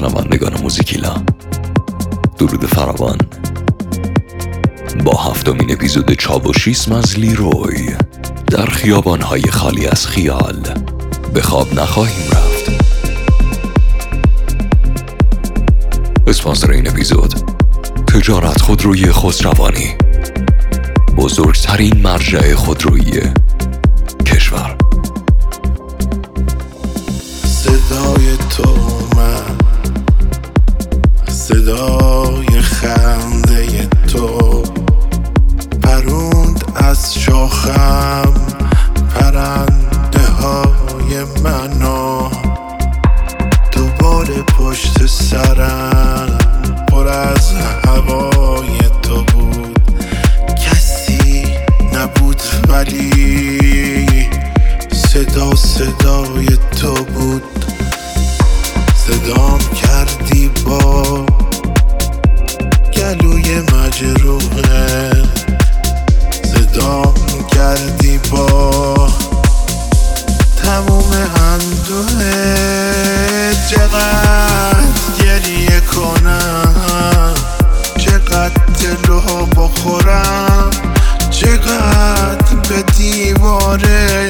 شنوندگان موزیکیلا، درود فراوان با 7مین اپیزود چاوشیسم از لیروی. در خیابان‌های خالی از خیال به خواب نخواهیم رفت. اسپانسر این اپیزود تجارت خودرویی خسروانی، بزرگترین مرجع خودرویی کشور. صدای تو من، صدای خنده تو پروند از شاخم پرنده های منو. دوباره پشت سرم پر از هوای تو بود، کسی نبود ولی صدای تو بود. صدام کردی با گلوی مجروحه، صدام کردی با تموم اندوه. چقدر گریه کنم، چقدر دلو بخورم، چقدر به دیواره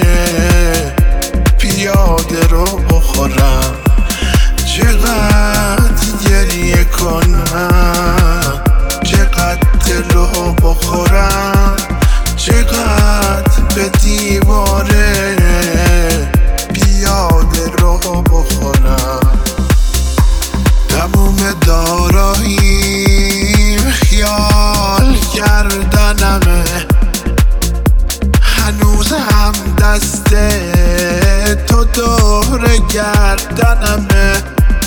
پیاده رو بخورم، چقدر گریه کنم، چقدر دلو بخورم، چقدر به دیواره پیاده رو بخورم. تموم داراییم خیال کردنمه، هنوز هم دست تو دور گردنمه.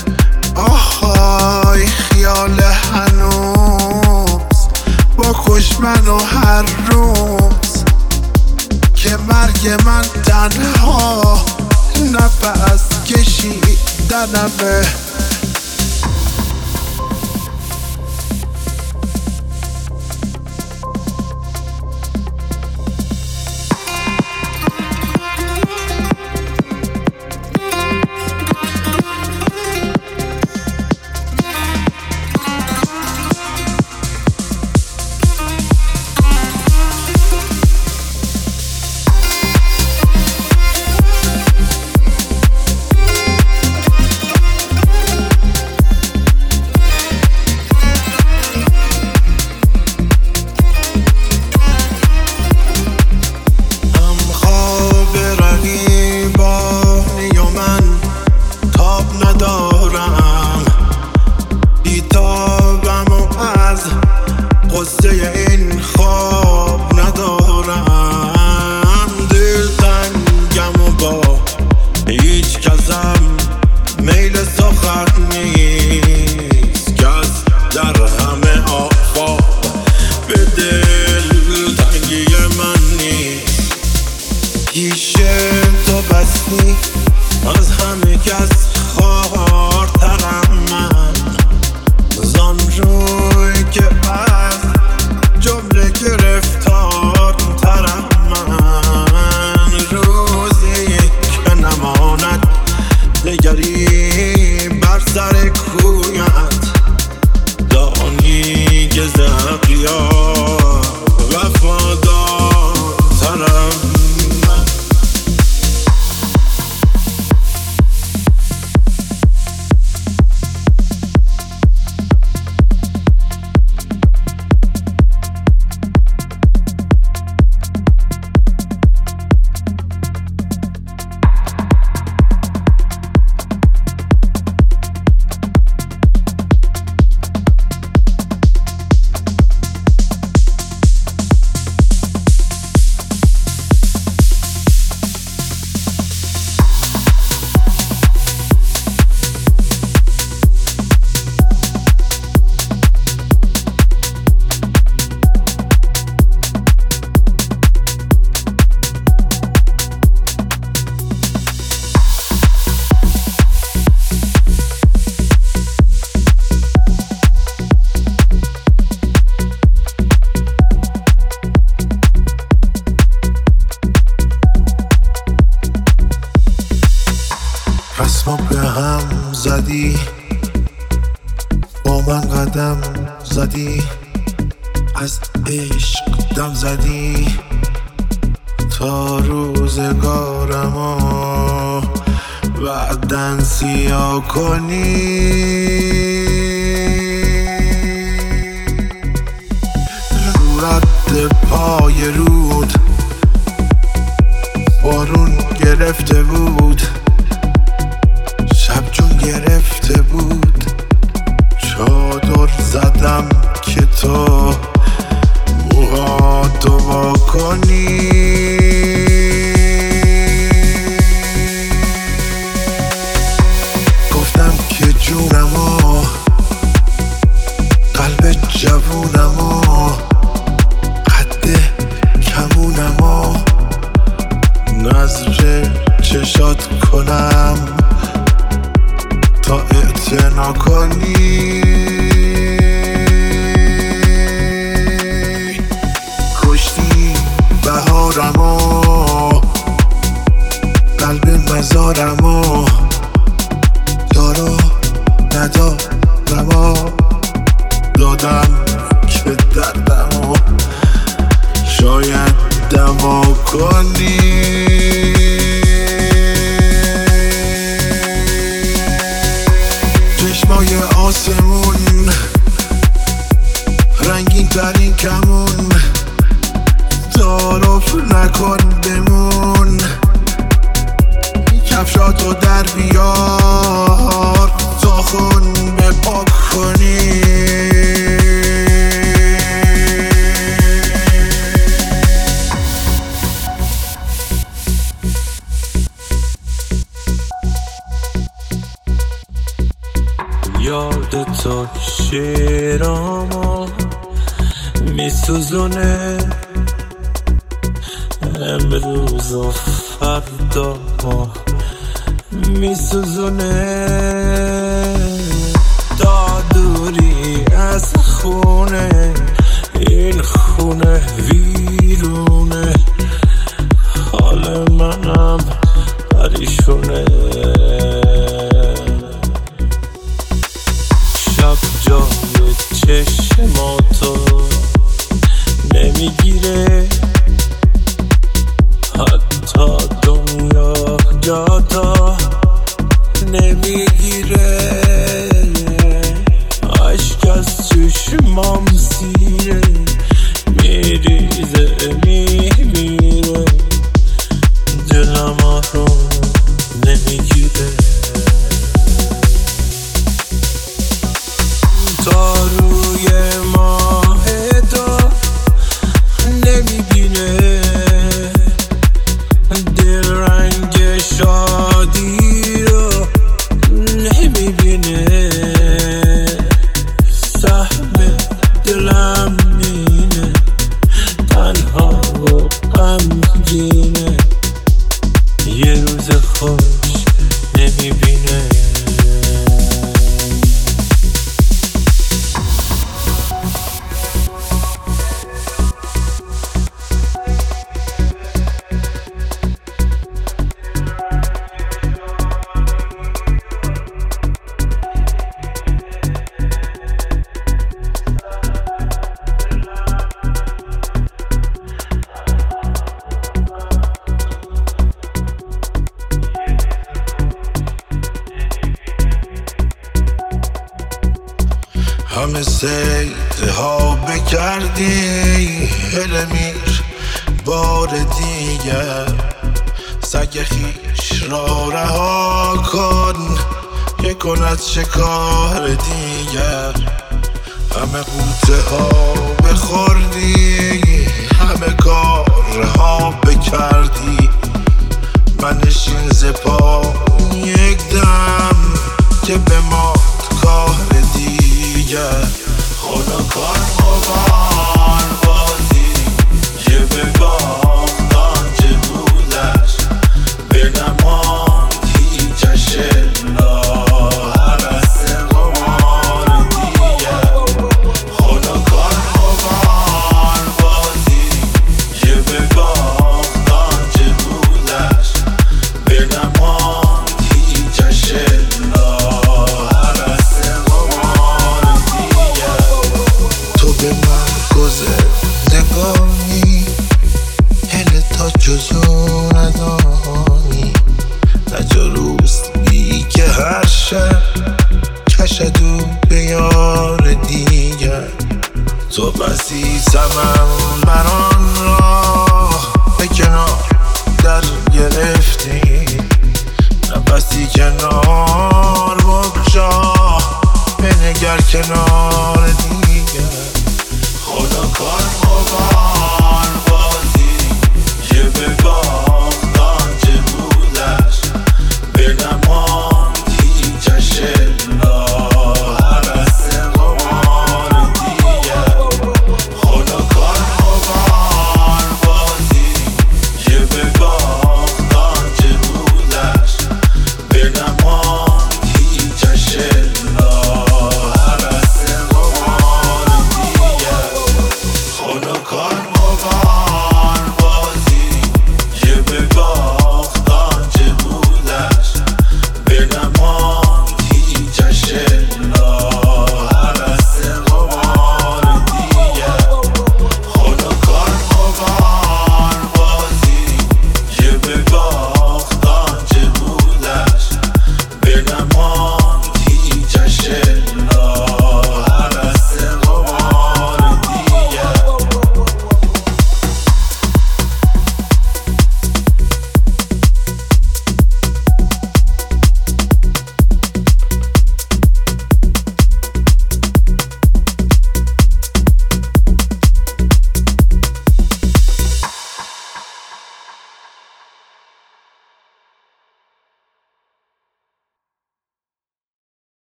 آهای خیال هنوز بکش منو هر روز، که مرگ من تنها نفس کشیدنمه. این خواب ندارم، دل تنگم و با هیچ کسم میل سخن نیست، کس در همه آفاق به دل تنگی من نیست. پیشه تو بستی از همه کس خوارترم من، زان روی که از جمله گرفتار ترم من. روزی که نماند نگری بر سر کویت، دانی که زقیا وفادار ترم من. رسمو به هم زدی من قدم زدی، از عشق دم زدی، تا روزگارمو بعدن سیاه کنی. رو رد پای رود بارون گرفته بود، شب جون گرفته بود، چادر زدم که تو موهاتو وا کنی. گفتم که جونمو، قلب جوونمو، قد کمونمو نظر چشات کنم تا اعتنا کنی. کشتی بهارمو، قلب مزارمو، دارو ندارمو دادم که دردمو شاید دوا کنی. چشمای آسمون رنگین ترین کمون، تعارف نکن بمون، کفشاتو در بیار تا خون بپاک کنی. یاد تو شیرامو میسوزونه، امروز و فردا میسوزونه، تا دوری از خونه، این خونه ویرونه، حال منم پریشونه. شب جای چشماتو نمیگیره، حتی دنیا جاتا نمیگیره، عشق از چشمام سیره، میریزه میمیره، دلم آروم نمیگیره. تا روی ماه تو نمیبینه، دل رنگ شادی رو نمیبینه، سهم دلم مینه، تنها و غمگینه، یه روز خوش نمیبینه. همه سیده ها بکردی هلمیر بار دیگر، سگ خیش را رها کن که کند شکار دیگر. همه قوطه ها بخوردی، همه کارها بکردی، منشین ز پا یک دم که به ما کار دیگر. خدا کار قبار بازی که به باختان چه بودش، به نمان هیچش الا حرس قمار دیگر. خدا کار قبار بازی که به باختان چه بودش، به نمان هر شب کشدو به یار دیگر. تو بسیسمم بران راه به کنار در گرفتی، نفسی کنار بگشا بنگر کنار دیگر. خدا کار